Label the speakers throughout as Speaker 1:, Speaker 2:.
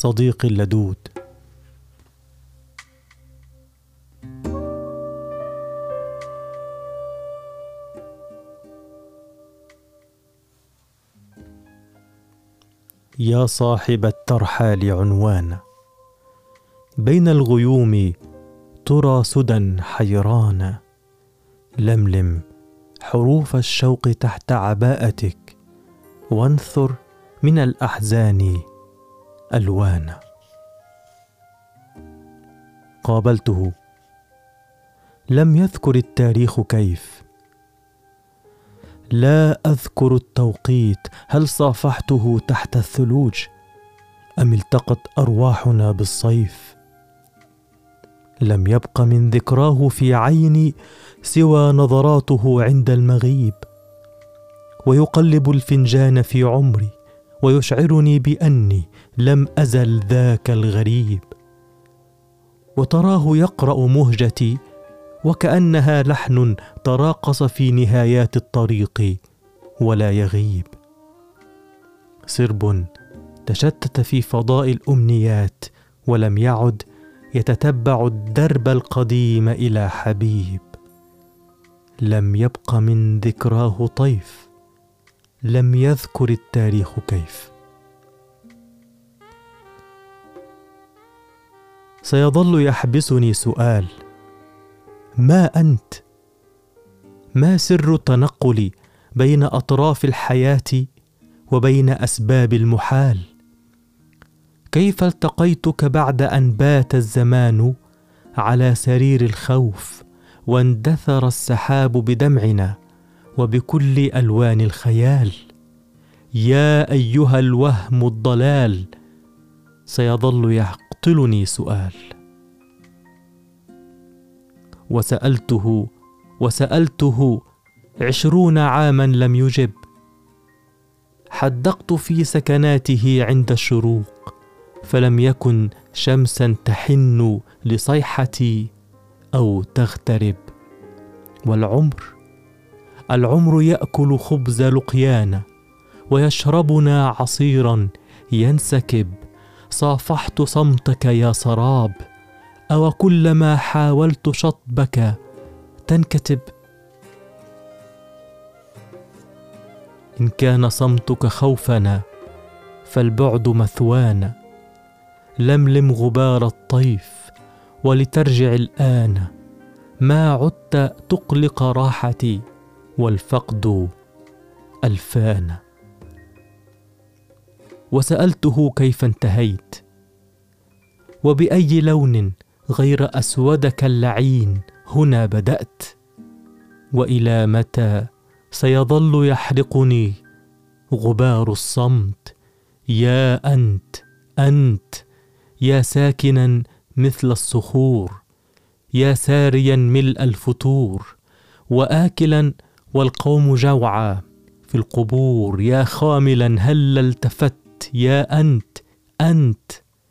Speaker 1: صديقي اللدود. يا صاحب الترحال عنوان، بين الغيوم ترى سدى حيران، لملم حروف الشوق تحت عباءتك، وانثر من الأحزان ألوان. قابلته لم يذكر التاريخ كيف، لا أذكر التوقيت، هل صافحته تحت الثلوج أم التقت أرواحنا بالصيف؟ لم يبق من ذكراه في عيني سوى نظراته عند المغيب، ويقلب الفنجان في عمري ويشعرني بأني لم أزل ذاك الغريب، وتراه يقرأ مهجتي وكأنها لحن تراقص في نهايات الطريق ولا يغيب. سرب تشتت في فضاء الأمنيات ولم يعد يتتبع الدرب القديم إلى حبيب. لم يبق من ذكراه طيف، لم يذكر التاريخ كيف. سيظل يحبسني سؤال: ما أنت؟ ما سر التنقل بين أطراف الحياة وبين أسباب المحال؟ كيف التقيتك بعد أن بات الزمان على سرير الخوف واندثر السحاب بدمعنا وبكل ألوان الخيال؟ يا أيها الوهم الضلال، سيظل يقتلني سؤال. وسألته 20 عاما لم يجب. حدقت في سكناته عند الشروق فلم يكن شمسا تحن لصيحتي أو تغترب. والعمر يأكل خبز لقيانا ويشربنا عصيرا ينسكب. صافحت صمتك يا سراب، أو كلما حاولت شطبك تنكتب. إن كان صمتك خوفنا فالبعد مثوانا. لملم غبار الطيف ولترجع الآن، ما عدت تقلق راحتي والفقد ألفانا. وسألته كيف انتهيت، وبأي لون غير أسودك اللعين هنا بدأت، وإلى متى سيظل يحرقني غبار الصمت؟ يا أنت يا ساكنا مثل الصخور، يا ساريا ملء الفتور، وآكلا والقوم جوعى في القبور، يا خاملا هل التفت؟ يا أنت.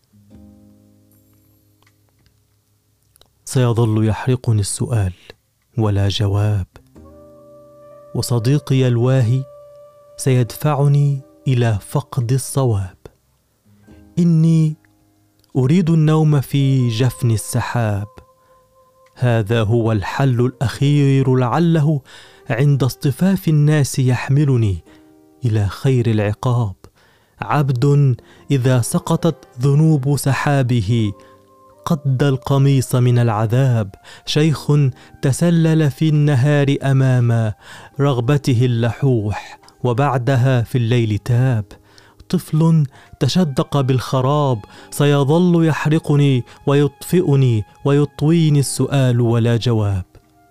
Speaker 1: سيظل يحرقني السؤال ولا جواب، وصديقي الواهي سيدفعني إلى فقد الصواب. إني أريد النوم في جفن السحاب، هذا هو الحل الأخير لعله عند اصطفاف الناس يحملني إلى خير العقاب. عبد إذا سقطت ذنوب سحابه قد القميص من العذاب. شيخ تسلل في النهار أمام رغبته اللحوح وبعدها في الليل تاب. طفل تشدق بالخراب سيظل يحرقني ويطفئني ويطويني السؤال ولا جواب.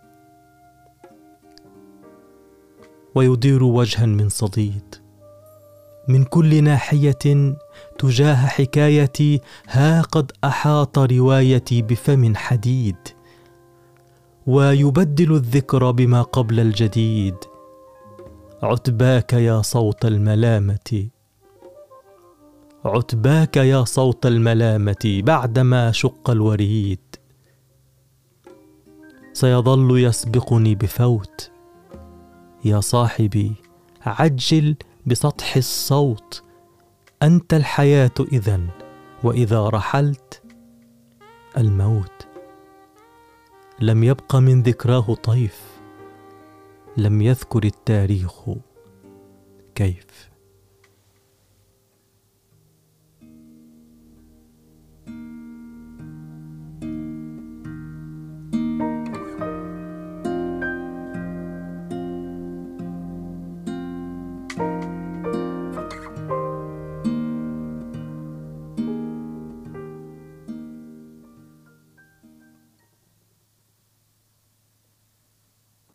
Speaker 1: ويدير وجها من صديد من كل ناحية تجاه حكايتي، ها قد أحاط روايتي بفم حديد، ويبدل الذكر بما قبل الجديد. عتباك يا صوت الملامة، عتباك يا صوت الملامة بعدما شق الوريد. سيظل يسبقني بفوت، يا صاحبي عجل بسطح الصوت. أنت الحياة إذن وإذا رحلت الموت. لم يبق من ذكراه طيف، لم يذكر التاريخ كيف.